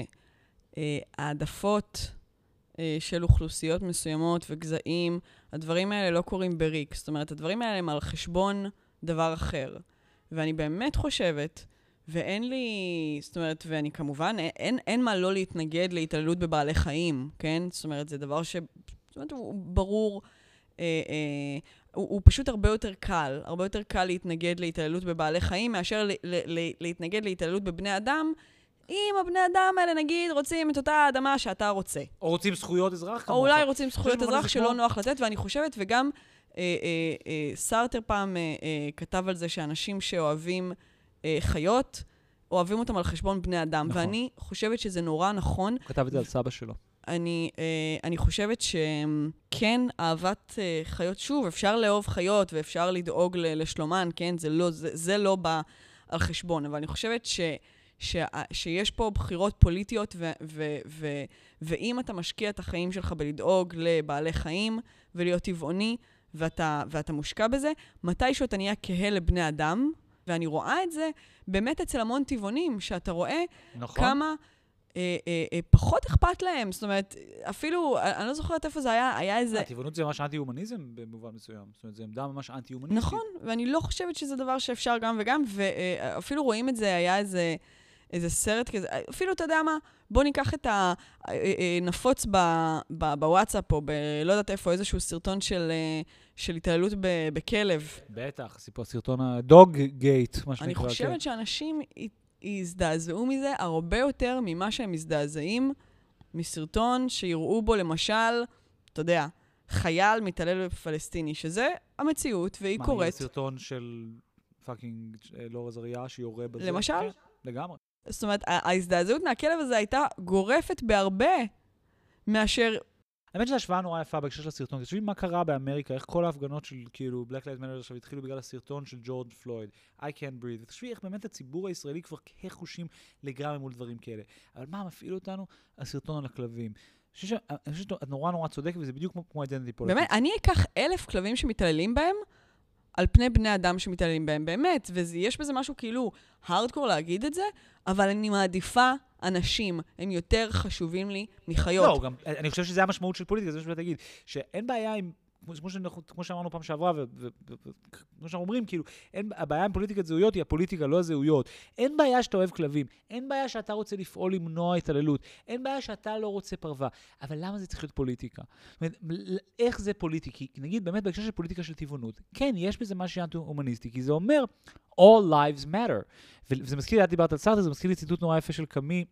שהעדפות של אוכלוסיות מסוימות וגזעים, הדברים האלה לא קורים בריק. זאת אומרת, הדברים האלה הם על חשבון דבר אחר. ואני באמת חושבת, ואין לי, זאת אומרת, ואני כמובן, אין מה לא להתנגד להתעללות בבעלי חיים, כן? זאת אומרת, זה דבר זאת אומרת, הוא ברור, הוא פשוט הרבה יותר קל להתנגד להתעללות בבעלי חיים, מאשר להתנגד להתעללות בבני אדם, אם הבני אדם האלה, נגיד, רוצים את אותה האדמה שאתה רוצה. או רוצים זכויות אזרח. או אולי רוצים זכויות אזרח שלא נוח לתת, ואני חושבת, וגם סארטר פעם כתב על זה שאנשים שאוהבים חיות, אוהבים אותם על חשבון בני אדם, ואני חושבת שזה נורא נכון. הוא כתב את זה על סבא שלו. אני חושבת שכן, אהבת חיות, שוב, אפשר לאהוב חיות ואפשר לדאוג לשלומן, כן? זה לא בא על חשבון, אבל אני חושבת שיש פה בחירות פוליטיות, ואם אתה משקיע את החיים שלך בלדאוג לבעלי חיים ולהיות טבעוני, ואתה מושקע בזה, מתישהו אתה נהיה כהה לבני אדם, ואני רואה את זה באמת אצל המון טבעונים, שאתה רואה כמה פחות אכפת להם. זאת אומרת, אפילו, אני לא זוכרת איפה זה היה איזה... הטבעונות זה ממש אנטי-הומניזם במובן מסוים. זאת אומרת, זה עמדה ממש אנטי-הומניסטית. נכון, ואני לא חושבת שזה דבר שאפשר גם וגם, ואפילו רואים את זה, היה איזה סרט כזה, אפילו אתה יודע מה, בוא ניקח את נפוץ בוואטסאפ, או לא יודעת איפה, איזשהו סרטון של התעללות בכלב. בטח, סרטון הדוג גייט, מה שנקרא. אני חושבת שאנשים הזדעזעו מזה הרבה יותר ממה שהם מזדעזעים מסרטון שיראו בו למשל, אתה יודע, חייל מתעלל בפלסטיני, שזה המציאות, והיא קורית. מה, יהיה סרטון של פאקינג לור עזריה שיורה בזה? למשל? כן, לגמרי. זאת אומרת, ההזדעזעות מהכלב הזה הייתה גורפת בהרבה מאשר... האמת שההשוואה נורא יפה בהקשר של הסרטון. תשמעי מה קרה באמריקה, איך כל ההפגנות של כאילו Black Lives Matter עכשיו התחילו בגלל הסרטון של ג'ורג' פלויד, I can't breathe. תשמעי איך באמת הציבור הישראלי כבר כחושים לגמרי מול דברים כאלה. אבל מה מפעיל אותנו? הסרטון על הכלבים. אני חושב שאת נורא צודקת, וזה בדיוק כמו identity politics. באמת, אני אקח 1,000 כלבים שמתעללים בהם, על פני בני אדם שמתעללים בהם, באמת, ויש בזה משהו כאילו הארדקור להגיד את זה, אבל אני מעדיפה אנשים, הם יותר חשובים לי מחיות. לא, גם, אני חושב שזה המשמעות של פוליטיקה, זה מה שבאת להגיד, שאין בעיה עם, כמו שאמרנו פעם שעברה, וכמו שאנחנו אומרים, כאילו, הבעיה עם פוליטיקת זהויות היא הפוליטיקה, לא הזהויות. אין בעיה שאתה אוהב כלבים, אין בעיה שאתה רוצה לפעול למנוע התעללות, אין בעיה שאתה לא רוצה פרווה, אבל למה זה צריך להיות פוליטיקה? זאת אומרת, איך זה פוליטיקי? נגיד, באמת, בהקשר של פוליטיקה של טבעונות, כן, יש בזה משהו אנטי-הומניסטי, כי זה אומר, all lives matter. וזה מזכיר לי, את דיברת על סארטר, זה מזכיר לי ציטוט נורא יפה של קאמי,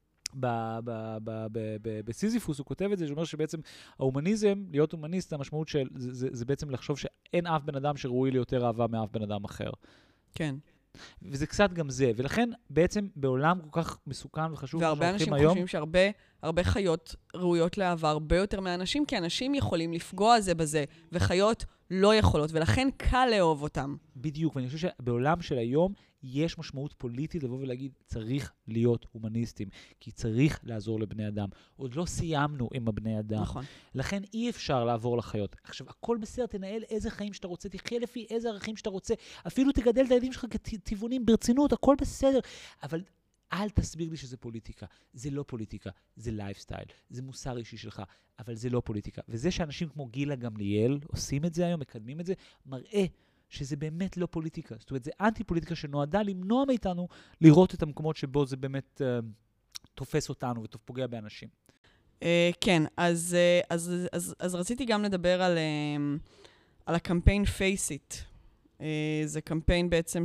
בסיזיפוס הוא כותב את זה, שאומר שבעצם ההומניזם, להיות הומניסט, המשמעות של, זה בעצם לחשוב שאין אף בן אדם שראוי ליותר אהבה מאף בן אדם אחר. כן. וזה קצת גם זה, ולכן בעצם בעולם כל כך מסוכן וחשוב, והרבה אנשים חושבים שהרבה חיות ראויות לאהבה הרבה יותר מאנשים, כי אנשים יכולים לפגוע זה בזה, וחיות לא יכולות, ולכן קל לאהוב אותם. בדיוק, ואני חושב שבעולם של היום יש משמעות פוליטית לבוא ולהגיד, צריך להיות הומניסטים, כי צריך לעזור לבני אדם. עוד לא סיימנו עם הבני אדם. נכון. לכן אי אפשר לעבור לחיות. עכשיו, הכל בסדר, תנהל איזה חיים שאתה רוצה, תחיה לפי איזה ערכים שאתה רוצה, אפילו תגדל את הילדים שלך כטבעונים ברצינות, הכל בסדר. אבל אל תסביר לי שזה פוליטיקה. זה לא פוליטיקה, זה לייפסטייל, זה מוסר אישי שלך, אבל זה לא פוליטיקה. וזה שאנשים כמו גילה גמליאל עושים את זה היום, מקדמים את זה, מראה שזה באמת לא פוליטיקה. זאת אומרת, זה אנטי-פוליטיקה שנועדה למנוע מאיתנו לראות את המקומות שבו זה באמת תופס אותנו ופוגע באנשים. כן, אז רציתי גם לדבר על הקמפיין Face It. זה קמפיין בעצם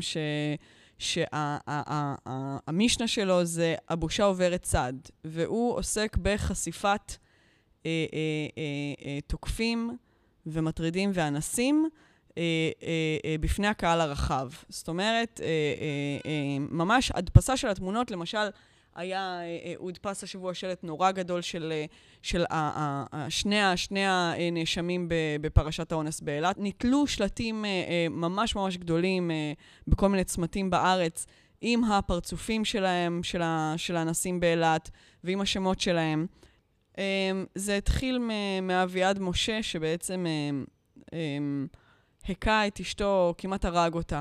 שהמשנה שלו זה הבושה עוברת צד, והוא עוסק בחשיפת תוקפים ומטרידים ואנסים, בפני הקהל הרחב. זאת אומרת, ממש הדפסה של התמונות, למשל, הוא הדפס השבוע שלט נורא גדול של שני הנאשמים בפרשת האונס באילת. נתלו שלטים ממש ממש גדולים בכל מיני צמתים בארץ, עם הפרצופים שלהם, של האנסים באילת, ועם השמות שלהם. זה התחיל מאביעד משה, שבעצם הקה את אשתו, כמעט הרג אותה.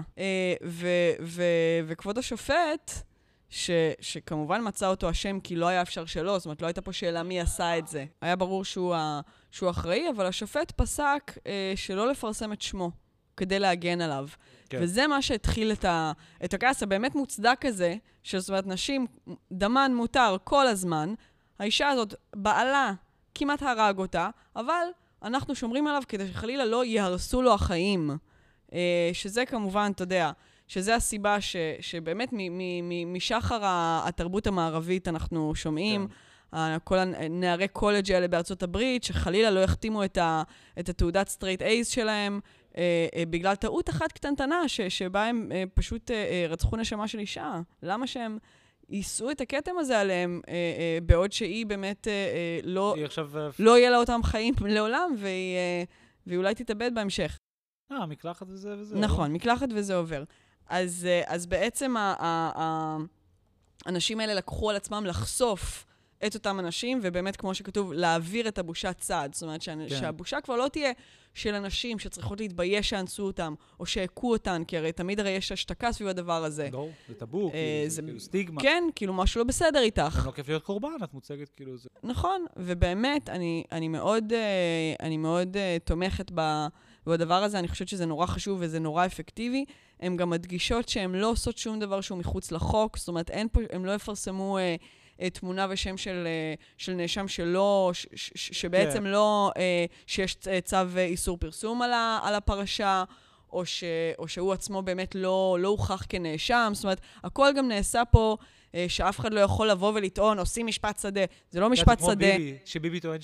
וכבוד השופט, שכמובן מצא אותו אשם, כי לא היה אפשר שלא, זאת אומרת, לא הייתה פה שאלה מי עשה את זה. היה ברור שהוא אחראי, אבל השופט פסק שלא לפרסם את שמו, כדי להגן עליו. כן. וזה מה שהתחיל את הכעס הבאמת מוצדק הזה, שזאת אומרת, נשים, דמן מותר כל הזמן, האישה הזאת, בעלה, כמעט הרג אותה, אבל אנחנו שומרים עליו כדי שחלילה לא יהרסו לו החיים. שזה כמובן, אתה יודע, שזה הסיבה שבאמת משחר התרבות המערבית אנחנו שומעים, כל הנערי קולג' האלה בארצות הברית, שחלילה לא יחתימו את התעודת סטרייט אייז שלהם, בגלל טעות אחת קטנטנה, שבה הם פשוט רצחו נשמה של אישה. למה שהם יישאו את הכתם הזה עליהם, בעוד שהיא באמת לא יהיה לה אותם חיים לעולם, והיא אולי תתאבד בהמשך. מקלחת וזה וזה. נכון, מקלחת וזה עובר. אז בעצם האנשים האלה לקחו על עצמם לחשוף את אותם אנשים, ובאמת, כמו שכתוב, להעביר את הבושה צעד. זאת אומרת, שהבושה כבר לא תהיה של אנשים שצריכות להתבייש שאנסו אותם, או שהכו אותן, כי תמיד יש השתקה סביב הדבר הזה. לא, זה טאבו, זה כאילו סטיגמה. כן, כאילו משהו לא בסדר איתך. לא כיף להיות קורבן, את מוצגת כאילו זה. נכון, ובאמת, אני מאוד תומכת בדבר הזה, אני חושבת שזה נורא חשוב וזה נורא אפקטיבי. הן גם מדגישות שהן לא עושות שום דבר שהוא מחוץ לחוק, זאת אומרת, הם לא יפרסמו תמונה ושם של נאשם שבעצם לא, שיש צו איסור פרסום על הפרשה, או שהוא עצמו באמת לא הוכח כנאשם, זאת אומרת, הכל גם נעשה פה, שאף אחד לא יכול לבוא ולטעון, עושים משפט שדה. זה לא משפט שדה. שביבי טוען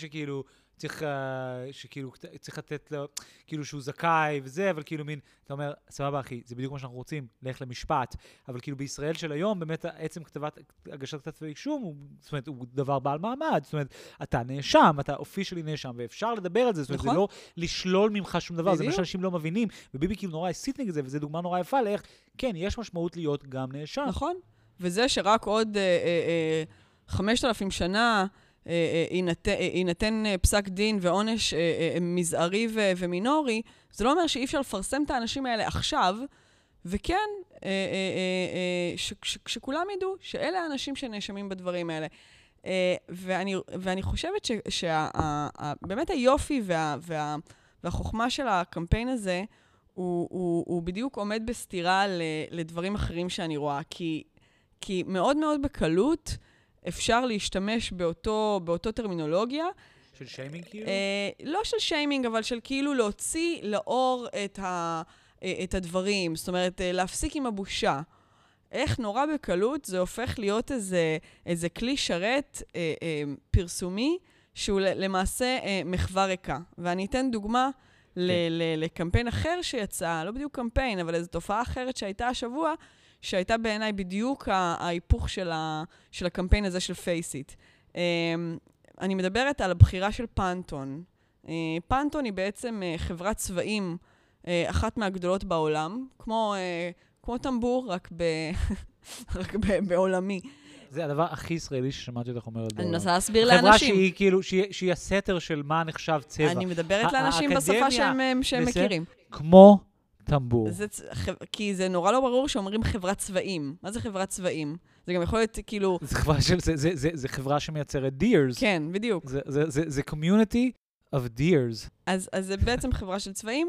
צריך לתת לו, כאילו שהוא זכאי וזה, אבל כאילו מין, אתה אומר, סבבה אחי, זה בדיוק מה שאנחנו רוצים, לך למשפט. אבל כאילו בישראל של היום, באמת עצם הגשת כתבי אישום, זאת אומרת, הוא דבר בעל מעמד, זאת אומרת, אתה נאשם, אתה אופישלי נאשם, ואפשר לדבר על זה, זאת אומרת, זה לא לשלול ממך שום דבר, זה מה שאנשים לא מבינים, וביבי כאילו נורא הסית נגד זה, וזו דוגמה נורא יפה לאיך, כן, יש משמעות להיות גם נאשם. נכון, וזה שרק עוד 5,000 שנה, יינתן פסק דין ועונש מזערי ומינורי, זה לא אומר שאי אפשר לפרסם את האנשים האלה עכשיו, וכן, שכולם ידעו שאלה האנשים שנאשמים בדברים האלה. ואני חושבת שבאמת היופי והחוכמה של הקמפיין הזה, הוא בדיוק עומד בסתירה לדברים אחרים שאני רואה, כי מאוד מאוד בקלות, אפשר להשתמש באותו טרמינולוגיה. של שיימינג כאילו? לא של שיימינג, אבל של כאילו להוציא לאור את הדברים. זאת אומרת, להפסיק עם הבושה. איך נורא בקלות זה הופך להיות איזה כלי שרת פרסומי, שהוא למעשה מחווה ריקה. ואני אתן דוגמה לקמפיין אחר שיצא, לא בדיוק קמפיין, אבל איזו תופעה אחרת שהייתה השבוע, שהייתה בעיניי בדיוק ההיפוך של הקמפיין הזה של Face It. אני מדברת על הבחירה של פנטון. פנטון היא בעצם חברת צבעים, אחת מהגדולות בעולם, כמו טמבור, רק בעולמי. זה הדבר הכי ישראלי ששמעתי אותך אומרת בעולם. אני מנסה להסביר לאנשים. חברה שהיא כאילו, שהיא הסתר של מה נחשב צבע. אני מדברת לאנשים בשפה שהם מכירים. כמו טמבור. כי זה נורא לא ברור שאומרים חברת צבעים. מה זה חברת צבעים? זה גם יכול להיות כאילו... זה חברה שמייצרת deers. כן, בדיוק. זה community of deers. אז זה בעצם חברה של צבעים,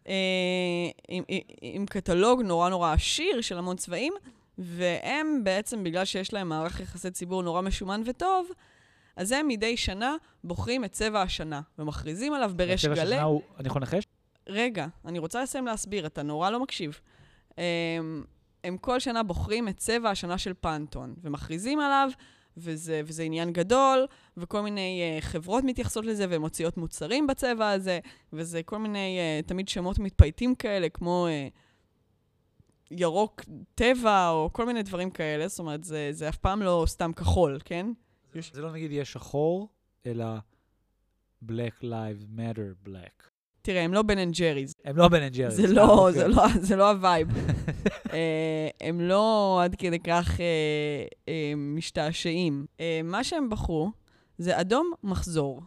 עם קטלוג נורא נורא עשיר של המון צבעים, והם בעצם, בגלל שיש להם מערך יחסי ציבור נורא משומן וטוב, אז הם מדי שנה בוחרים את צבע השנה, ומכריזים עליו בריש גלי. צבע השנה הוא, אני יכול לנחש? רגע, אני רוצה לסיים להסביר, אתה נורא לא מקשיב. הם כל שנה בוחרים את צבע השנה של פנטון, ומכריזים עליו, וזה עניין גדול, וכל מיני חברות מתייחסות לזה, ומוציאות מוצרים בצבע הזה, וזה כל מיני תמיד שמות מתפייטים כאלה, כמו ירוק טבע, או כל מיני דברים כאלה, זאת אומרת, זה אף פעם לא סתם כחול, כן? זה לא נגיד יהיה שחור, אלא Black Lives Matter Black. תראה, הם לא בן אנד ג'ריז. הם לא בן אנד ג'ריז. זה לא הווייב. הם לא עד כדי כך משתעשעים. מה שהם בחרו זה אדום מחזור.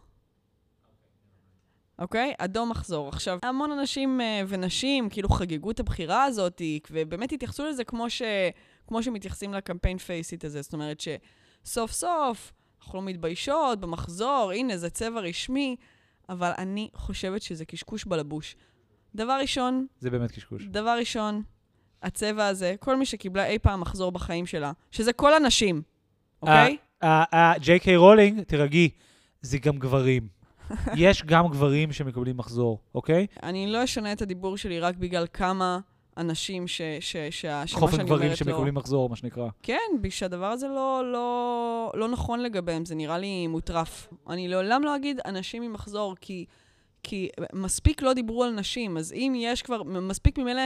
אוקיי? אדום מחזור. עכשיו, המון אנשים ונשים כאילו חגגו את הבחירה הזאת, ובאמת התייחסו לזה כמו שמתייחסים לקמפיין Face It הזה. זאת אומרת שסוף סוף אנחנו לא מתביישות במחזור, הנה זה צבע רשמי, אבל אני חושבת שזה קשקוש בלבוש. דבר ראשון... זה באמת קשקוש. דבר ראשון, הצבע הזה, כל מי שקיבלה אי פעם מחזור בחיים שלה, שזה כל הנשים, אוקיי? ג'יי.קיי רולינג, תרגי, זה גם גברים. יש גם גברים שמקבלים מחזור, אוקיי? אני לא אשנה את הדיבור שלי רק בגלל כמה אנשים חופן גברים שמקבלים מחזור, מה שנקרא. כן, שהדבר הזה לא נכון לגביהם, זה נראה לי מוטרף. אני לעולם לא אגיד אנשים עם מחזור, כי מספיק לא דיברו על נשים, אז אם יש כבר, מספיק ממילא,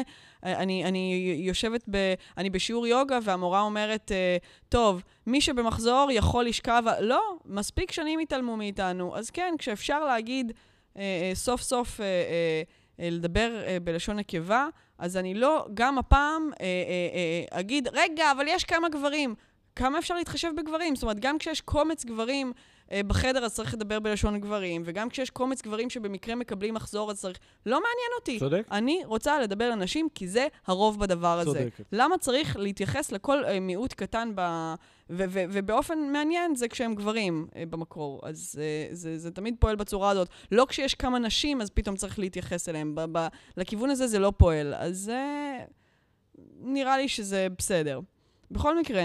אני בשיעור יוגה, והמורה אומרת, טוב, מי שבמחזור יכול לשכב, לא, מספיק שנים התעלמו מאיתנו, אז כן, כשאפשר להגיד סוף סוף לדבר בלשון נקבה, אז אני לא, גם הפעם אגיד, רגע, אבל יש כמה גברים. כמה אפשר להתחשב בגברים? זאת אומרת, גם כשיש קומץ גברים בחדר, אז צריך לדבר בלשון גברים, וגם כשיש קומץ גברים שבמקרה מקבלים מחזור, אז צריך... לא מעניין אותי. צודק. אני רוצה לדבר לנשים, כי זה הרוב בדבר הזה. צודקת. למה צריך להתייחס לכל מיעוט קטן ובאופן מעניין זה כשהם גברים במקור. אז זה תמיד פועל בצורה הזאת. לא כשיש כמה נשים, אז פתאום צריך להתייחס אליהם. לכיוון הזה זה לא פועל. אז נראה לי שזה בסדר. בכל מקרה,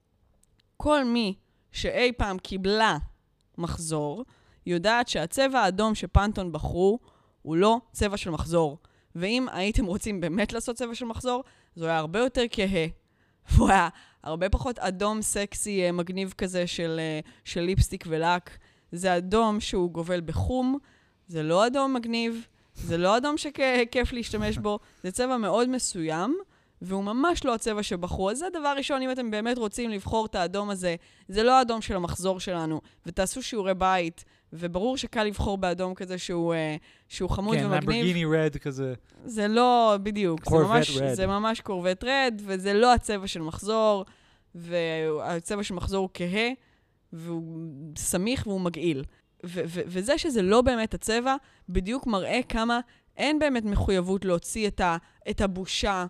כל מי שאי פעם קיבלה מחזור, יודעת שהצבע האדום שפנטון בחרו הוא לא צבע של מחזור. ואם הייתם רוצים באמת לעשות צבע של מחזור, זה היה הרבה יותר כהה. והוא היה הרבה פחות אדום סקסי מגניב כזה של ליפסטיק ולק. זה אדום שהוא גובל בחום, זה לא אדום מגניב, זה לא אדום שכיף להשתמש בו, זה צבע מאוד מסוים, והוא ממש לא הצבע שבחרו. אז זה דבר ראשון, אם אתם באמת רוצים לבחור את האדום הזה, זה לא האדום של המחזור שלנו, ותעשו שיעורי בית, וברור שקל לבחור באדום כזה שהוא חמוד כן, ומגניב. כן, למבורגיני רד כזה. זה לא, בדיוק. זה ממש קורבט רד, וזה לא הצבע של מחזור, והצבע של מחזור הוא כהה, והוא סמיך והוא מגעיל. וזה שזה לא באמת הצבע, בדיוק מראה כמה אין באמת מחויבות להוציא את הבושה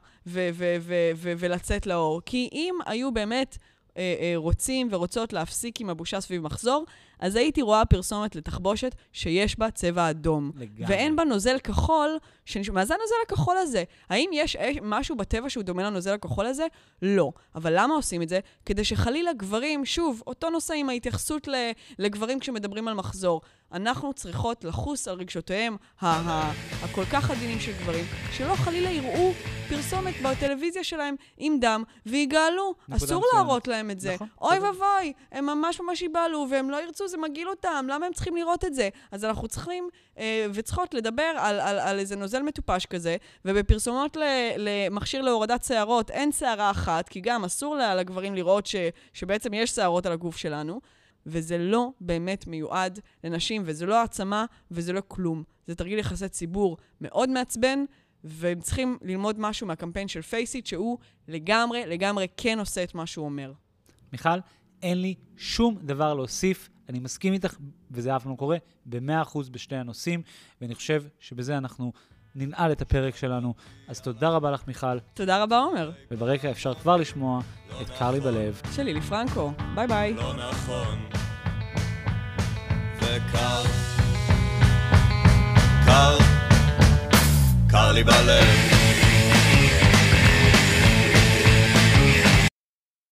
ולצאת לאור. כי אם היו באמת רוצים ורוצות להפסיק עם הבושה סביב מחזור, אז הייתי רואה פרסומת לתחבושת שיש בה צבע אדום. לגמרי. ואין בה נוזל כחול. מה זה הנוזל הכחול הזה? האם יש משהו בטבע שהוא דומה לנוזל הכחול הזה? לא. אבל למה עושים את זה? כדי שחלילה גברים, שוב, אותו נושא עם ההתייחסות לגברים כשמדברים על מחזור. אנחנו צריכות לחוס על רגשותיהם הכל כך עדינים של גברים, שלא חלילה יראו פרסומת בטלוויזיה שלהם עם דם ויגאלו. אסור להראות להם את זה. נכון, אוי ובוי, הם ממש ממש יבעלו, והם לא ירצו, זה מגעיל אותם. למה הם צריכים לראות את זה? אז אנחנו צריכים וצריכות לדבר על איזה נוזל מטופש כזה, ובפרסומות למכשיר להורדת שערות אין שערה אחת, כי גם אסור לגברים לראות שבעצם יש שערות על הגוף שלנו, וזה לא באמת מיועד לנשים, וזה לא העצמה, וזה לא כלום. זה תרגיל יחסי ציבור מאוד מעצבן, והם צריכים ללמוד משהו מהקמפיין של פייסיט, שהוא לגמרי כן עושה את מה שהוא אומר. מיכל, אין לי שום דבר להוסיף. אני מסכים איתך, וזה אף לא קורה, ב-100% בשתי הנושאים, ואני חושב שבזה אנחנו ננעל את הפרק שלנו. אז תודה רבה לך, מיכל. תודה רבה, עומר. וברקע אפשר כבר לשמוע את קרלי בלב. שלי לפרנקו. ביי ביי. לא נכון. וקר. קר לי בלב.